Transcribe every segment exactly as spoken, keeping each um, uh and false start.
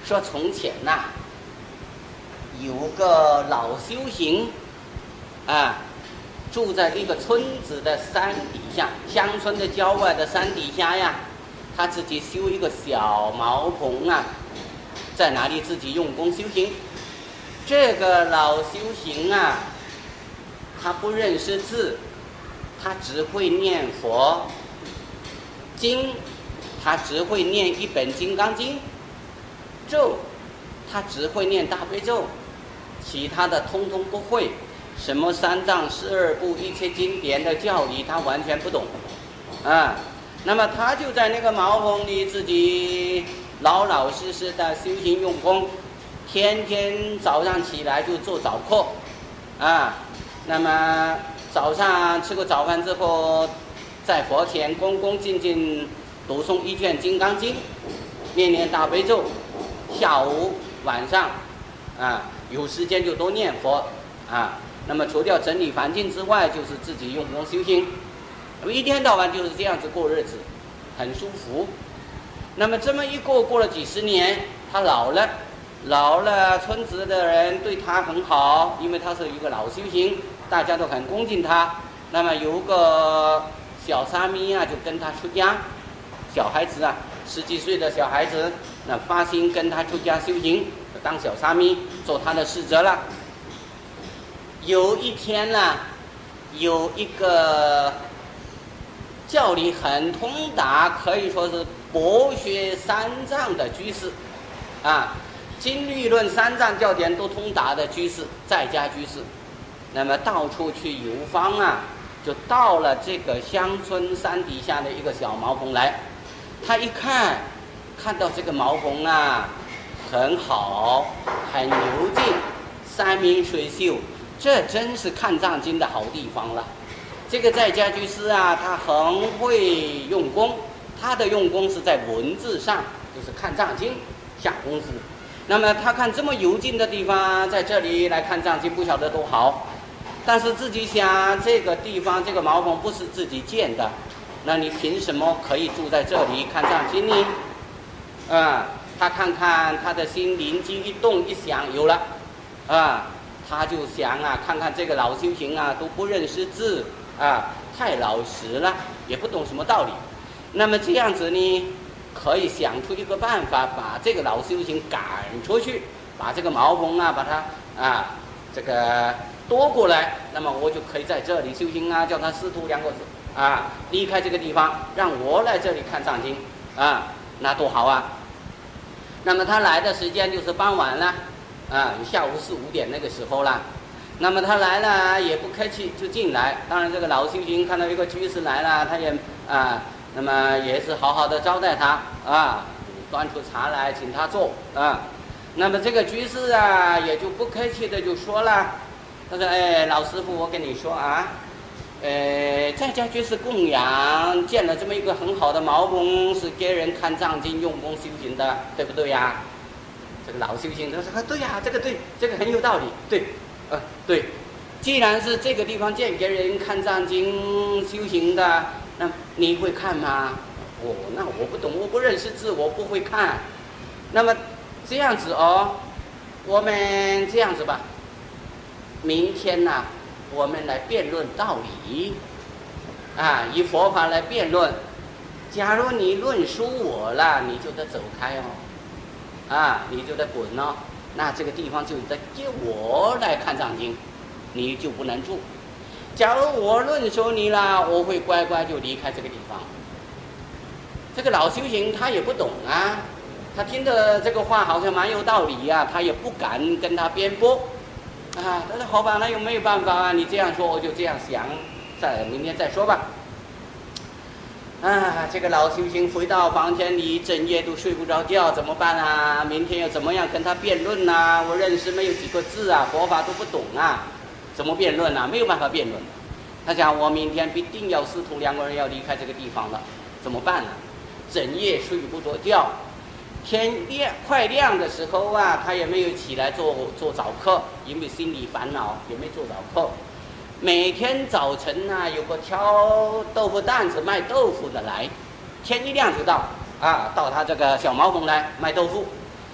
说从前呐、啊，有个老修行啊，住在一个村子的山底下，乡村的郊外的山底下呀，他自己修一个小茅棚啊，在哪里自己用功修行。这个老修行啊，他不认识字，他只会念佛经，他只会念一本《金刚经》，咒他只会念大悲咒，其他的通通不会。什么三藏十二部一切经典的教理他完全不懂啊。那么他就在那个茅棚里自己老老实实的修行用功，天天早上起来就做早课啊。那么早上吃过早饭之后，在佛前恭恭敬敬读诵一卷《金刚经》，念念大悲咒，下午晚上啊有时间就多念佛啊。那么除掉整理环境之外，就是自己用功修行。那么一天到晚就是这样子过日子，很舒服。那么这么一过，过了几十年，他老了，老了，村子的人对他很好，因为他是一个老修行，大家都很恭敬他。那么有个小沙弥啊，就跟他出家，小孩子啊，十几岁的小孩子，那发心跟他出家修行，当小沙弥，做他的侍者了。有一天呢、啊，有一个教理很通达，可以说是博学三藏的居士啊，经律论三藏教典都通达的居士，在家居士。那么到处去游方啊，就到了这个乡村山底下的一个小茅棚来。他一看，看到这个茅棚啊，很好，很幽静，山明水秀。这真是看藏经的好地方了。这个在家居士啊，他很会用功，他的用功是在文字上，就是看藏经下功夫。那么他看这么幽静的地方，在这里来看藏经，不晓得多好。但是自己想，这个地方这个茅棚不是自己建的，那你凭什么可以住在这里看藏经呢？啊，他看看他的心灵机一动一想，有了啊。他就想啊，看看这个老修行啊，都不认识字啊，太老实了，也不懂什么道理。那么这样子呢，可以想出一个办法，把这个老修行赶出去，把这个茅棚啊，把它啊这个夺过来。那么我就可以在这里修行啊，叫他师徒两个字啊，离开这个地方，让我来这里看藏经啊，那多好啊！那么他来的时间就是傍晚了。啊，下午四五点那个时候啦，那么他来了也不客气就进来。当然这个老修行看到一个居士来了，他也啊，那么也是好好的招待他啊，端出茶来请他坐啊。那么这个居士啊也就不客气的就说了，他说：“哎，老师傅，我跟你说啊，呃，在家居士供养建了这么一个很好的茅棚，是给人看藏经用功修行的，对不对呀？”这个老修行他说：“对呀，这个对，这个很有道理，对，呃，对。既然是这个地方建给人看藏经修行的，那你会看吗？哦，那我不懂，我不认识字，我不会看。那么这样子哦，我们这样子吧，明天呢、啊，我们来辩论道理，啊，以佛法来辩论。假如你论输我了，你就得走开哦。”啊，你就得滚了，那这个地方就得给我来看藏经，你就不能住。假如我论说你了，我会乖乖就离开这个地方。这个老修行他也不懂啊，他听的这个话好像蛮有道理呀、啊，他也不敢跟他辩驳啊。他说：“好吧，那又没有办法啊，你这样说我就这样想，再明天再说吧。”啊，这个老修行回到房间里，整夜都睡不着觉，怎么办啊？明天要怎么样跟他辩论啊？我认识没有几个字啊，佛法都不懂啊，怎么辩论啊？没有办法辩论。他讲我明天必定要师徒两个人要离开这个地方了，怎么办呢？整夜睡不着觉，天亮快亮的时候啊，他也没有起来做做早课，因为心里烦恼，也没做早课。每天早晨呢、啊，有个挑豆腐担子卖豆腐的来，天一亮就到啊，到他这个小茅棚来卖豆腐。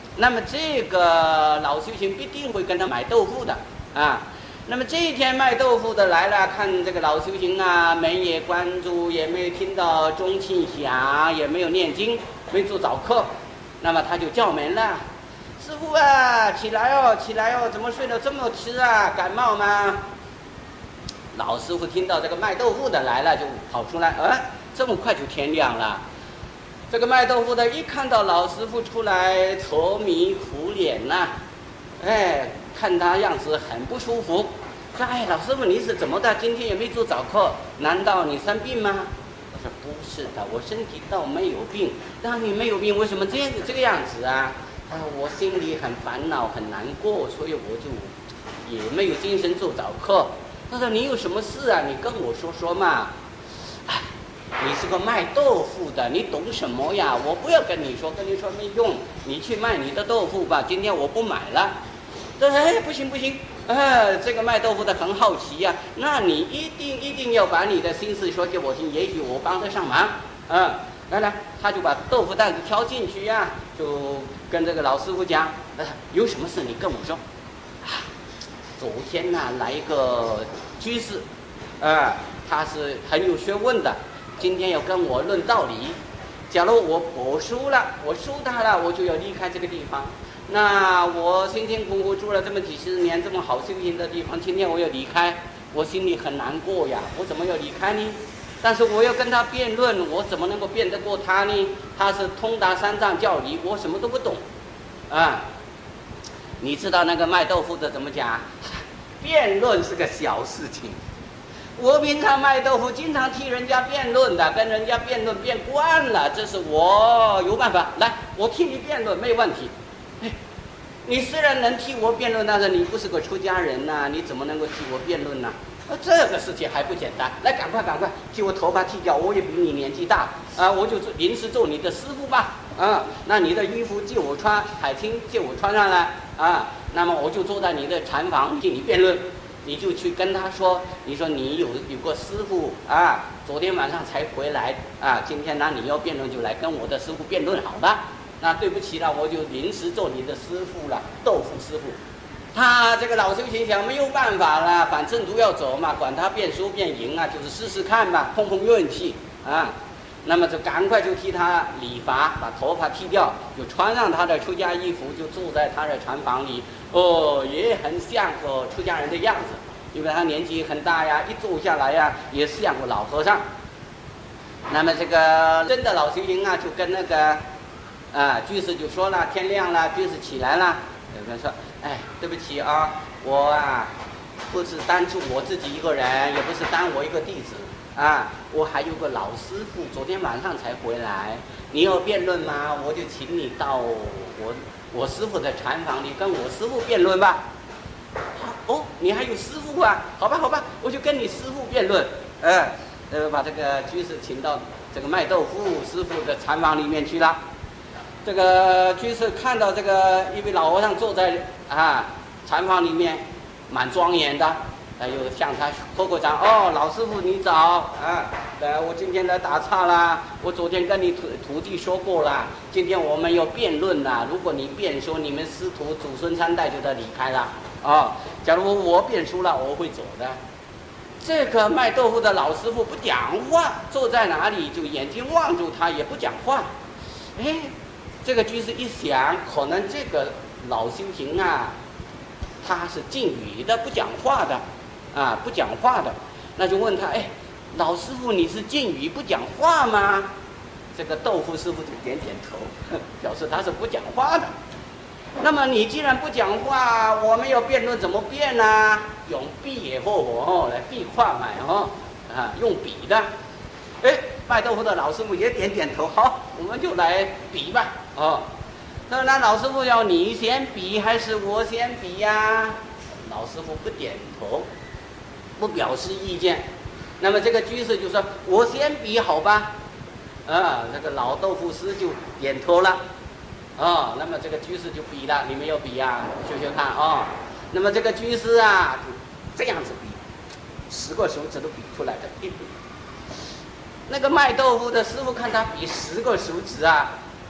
那么这个老修行必定会跟他买豆腐的啊。那么这一天卖豆腐的来了，看这个老修行啊，门也关住，也没有听到钟磬响，也没有念经，没做早课，那么他就叫门了。师傅啊，起来哦，起来哦，怎么睡得这么迟啊？感冒吗？老师傅听到这个卖豆腐的来了，就跑出来，啊，这么快就天亮了。这个卖豆腐的一看到老师傅出来，愁眉苦脸呐、啊，哎，看他样子很不舒服，说：“哎，老师傅你是怎么的？今天也没做早课，难道你生病吗？”我说：“不是的，我身体倒没有病，但你没有病，为什么这样这个样子啊？啊，我心里很烦恼，很难过，所以我就也没有精神做早课。”他说：“你有什么事啊？你跟我说说嘛。”哎，你是个卖豆腐的，你懂什么呀？我不要跟你说，跟你说没用，你去卖你的豆腐吧。今天我不买了。对，哎，不行不行，呃，这个卖豆腐的很好奇呀、啊，那你一定一定要把你的心事说给我听，也许我帮得上忙。嗯，来来，他就把豆腐担子挑进去呀、啊，就跟这个老师傅讲，呃，有什么事你跟我说。啊，昨天呢、啊、来一个居士，啊、呃，他是很有学问的，今天要跟我论道理。假如我我输了，我输他了，我就要离开这个地方。那我辛辛苦苦住了这么几十年，这么好修行的地方，今天我要离开，我心里很难过呀。我怎么要离开呢？但是我要跟他辩论，我怎么能够辩得过他呢？他是通达三藏教理，我什么都不懂，啊！你知道那个卖豆腐的怎么讲？辩论是个小事情。我平常卖豆腐，经常替人家辩论的，跟人家辩论辩惯了，这是我有办法。来，我替你辩论，没问题。你虽然能替我辩论，但是你不是个出家人呐、啊，你怎么能够替我辩论呢？啊，这个事情还不简单。来，赶快赶快，替我头发剃掉，我也比你年纪大啊，我就临时做你的师傅吧。啊，那你的衣服借我穿，海青借我穿上来啊，那么我就坐在你的禅房替你辩论。你就去跟他说，你说你有有个师傅啊，昨天晚上才回来啊，今天呢你要辩论就来跟我的师傅辩论好了。那对不起了，我就临时做你的师傅了，豆腐师傅。他这个老修行想没有办法了，反正都要走嘛，管他辩输辩赢啊，就是试试看吧，碰碰运气啊。那么就赶快就替他理发，把头发剃掉，就穿上他的出家衣服，就住在他的禅房里。哦，也很像个出家人的样子，因为他年纪很大呀，一坐下来呀，也像个老和尚。那么这个真的老修行啊，就跟那个啊居士就说了，天亮了，居士起来了，有人说，哎，对不起啊，我啊不是单住我自己一个人，也不是单我一个弟子啊，我还有个老师傅，昨天晚上才回来。你要辩论吗？我就请你到我我师傅的禅房里跟我师傅辩论吧。哦，你还有师傅啊？好吧好吧，我就跟你师傅辩论。呃呃，把这个居士请到这个卖豆腐师傅的禅房里面去了。这个居士看到这个一位老和尚坐在啊禅房里面，蛮庄严的。他又向他磕个掌，哦，老师傅你早啊！呃，我今天来打岔啦。我昨天跟你徒徒弟说过了，今天我们要辩论啦。如果你辩说，你们师徒祖孙三代就得离开了啊、哦。假如我辩输了，我会走的。这个卖豆腐的老师傅不讲话，坐在哪里就眼睛望住他，也不讲话。哎，这个居士一想，可能这个老修行啊，他是禁语的，不讲话的。啊，不讲话的，那就问他，哎，老师傅，你是禁语不讲话吗？这个豆腐师傅就点点头，表示他是不讲话的。那么你既然不讲话，我们要辩论怎么辩呢、啊？用笔也好哦，来笔画买哦，啊，用笔的。哎，卖豆腐的老师傅也点点头，好，我们就来比吧。哦，那那老师傅要你先比还是我先比呀、啊？老师傅不点头。不表示意见，那么这个居士就说：“我先比好吧。”啊，这个老豆腐师就点头了。啊，那么这个居士就比了，你们要比呀、啊，学学看啊、哦。那么这个居士啊，就这样子比，十个手指都比出来的，一比。那个卖豆腐的师傅看他比十个手指啊，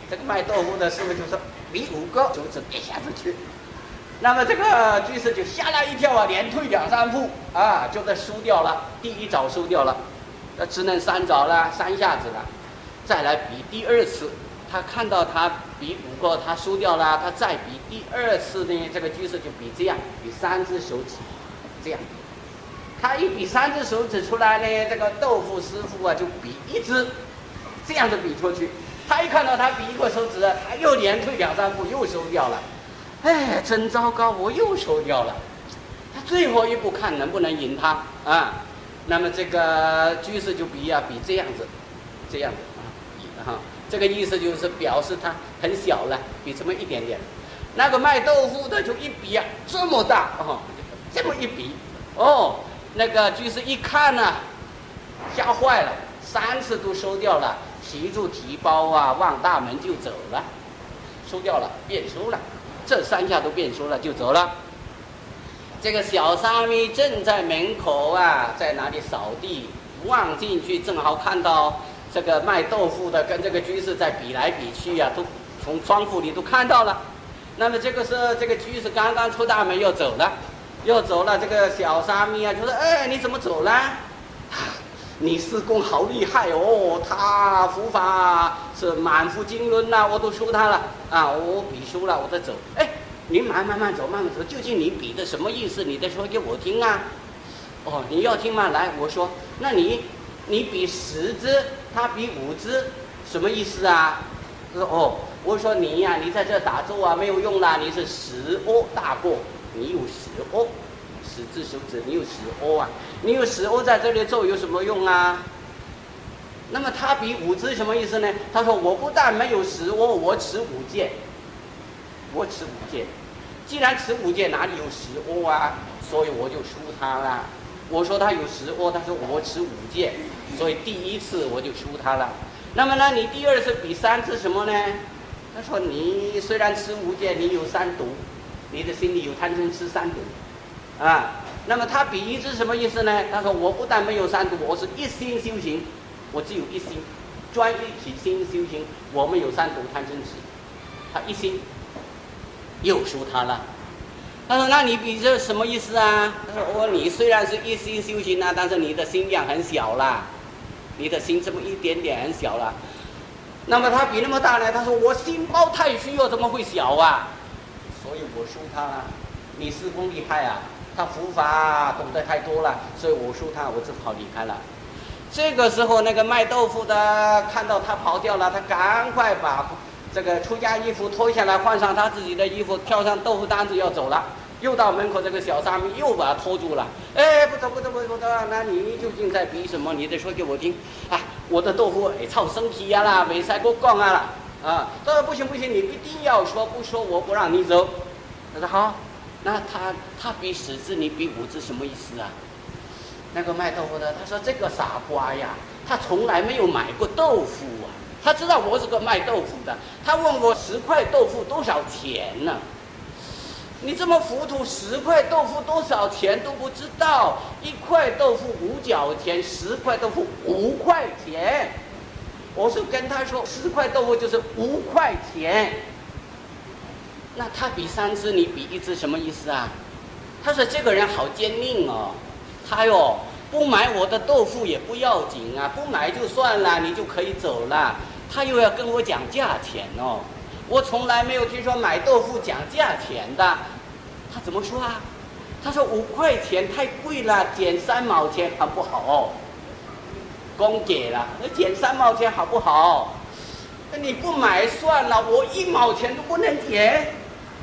这个卖豆腐的师傅就说比五个手指别下出去。那么这个居士就吓了一跳啊，连退两三步啊，就在输掉了，第一招输掉了，那只能三招了，三下子了，再来比第二次。他看到他比五个，他输掉了，他再比第二次呢，这个居士就比这样，比三只手指，这样。他一比三只手指出来呢，这个豆腐师傅啊就比一只，这样子比出去。他一看到他比一个手指，他又连退两三步，又收掉了。哎，真糟糕，我又收掉了。他最后一步看能不能赢他啊？那么这个居士就比啊比这样子，这样子啊比哈。这个意思就是表示他很小了，比这么一点点。那个卖豆腐的就一比啊，这么大哦，这么一比，哦，那个居士一看呢、啊，吓坏了，三次都收掉了，提住提包啊，往大门就走了，收掉了，变输了，这三下都变输了，就走了。这个小沙弥正在门口啊，在哪里扫地，望进去正好看到。这个卖豆腐的跟这个居士在比来比去啊，都从窗户里都看到了。那么这个时候，这个居士刚刚出大门又走了，又走了。这个小沙弥啊就说：“哎，你怎么走了？啊、你师公好厉害哦，他佛法是满腹经纶呐，我都输他了啊，我比输了，我再走。哎，你慢慢慢走，慢慢走，究竟你比的什么意思？你得说给我听啊。哦，你要听吗？来，我说，那你。”你比十只，他比五只，什么意思啊？他说哦，我说你呀、啊，你在这打坐啊没有用啦，你是十欧大过，你有十欧，十只手指你有十欧啊，你有十欧在这里做有什么用啊？那么他比五只什么意思呢？他说我不但没有十欧，我持五戒，我持五戒，既然持五戒，哪里有十欧啊？所以我就输他了。我说他有十欧，他说我持五戒，所以第一次我就输他了。那么呢，你第二次比三次什么呢？他说你虽然持五戒，你有三毒，你的心里有贪嗔痴三毒，啊，那么他比一次什么意思呢？他说我不但没有三毒，我是一心修行，我只有一心，专一起心修行，我没有三毒贪嗔痴，他一心又输他了。他说：“那你比这什么意思啊？”他说：“哦，你虽然是一心修行啊，但是你的心量很小啦，你的心这么一点点很小啦。那么他比那么大呢？他说我心包太虚又怎么会小啊？所以我输他了。你师公厉害啊，他佛法懂得太多了，所以我输他，我只好离开了。这个时候，那个卖豆腐的看到他跑掉了，他赶快把这个出家衣服脱下来，换上他自己的衣服，跳上豆腐担子要走了。又到门口，这个小沙弥又把他拖住了。哎，不走不走不走不走，那你究竟在比什么？你得说给我听。啊，我的豆腐哎臭身体呀啦，没晒过光啊啦。啊，他说不行不行，你一定要说，不说我不让你走。他说好，那他他比十只，你比五只，什么意思啊？那个卖豆腐的他说这个傻瓜呀，他从来没有买过豆腐啊，他知道我是个卖豆腐的，他问我十块豆腐多少钱呢？你这么糊涂，十块豆腐多少钱都不知道，一块豆腐五角钱，十块豆腐五块钱。我是跟他说，十块豆腐就是五块钱。那他比三只，你比一只，什么意思啊？他说这个人好坚硬哦，他哟不买我的豆腐也不要紧啊，不买就算了，你就可以走了。他又要跟我讲价钱哦。我从来没有听说买豆腐讲价钱的，他怎么说啊？他说五块钱太贵了，减三毛钱好不好？公给了，那减三毛钱好不好？你不买算了，我一毛钱都不能减。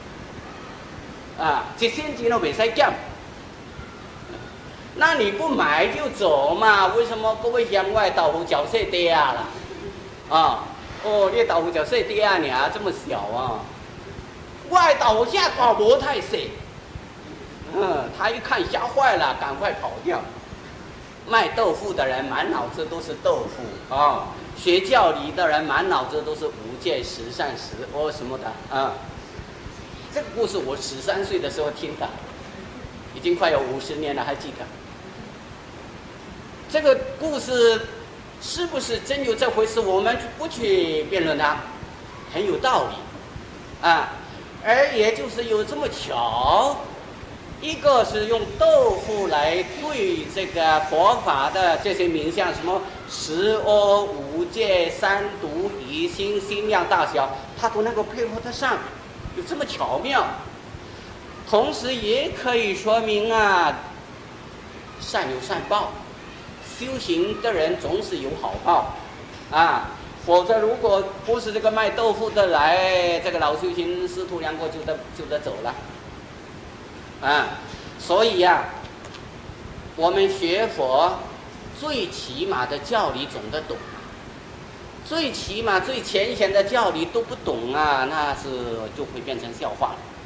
啊，一仙钱都没使减。那你不买就走嘛？为什么各位嫌我的豆腐脚细低啊啦？啊？哦，你的豆腐就细啲啊，你啊这么小啊！我的豆腐下大无太细，嗯，他一看吓坏了，赶快跑掉。卖豆腐的人满脑子都是豆腐啊、哦，学教理的人满脑子都是五戒十善十恶什么的啊、嗯。这个故事我十三岁的时候听的，已经快有五十年了，还记得。这个故事。是不是真有这回事？我们不去辩论它， 很有道理，啊，而也就是有这么巧，一个是用豆腐来对这个佛法的这些名相，什么十阿、五戒、三毒、以心、心量大小，它都能够配合得上，有这么巧妙。同时也可以说明啊，善有善报，修行的人总是有好报，啊，否则如果不是这个卖豆腐的来，这个老修行师徒两个就得就得走了，啊，所以呀、啊，我们学佛最起码的教理总得懂，最起码最浅显的教理都不懂啊，那是就会变成笑话了。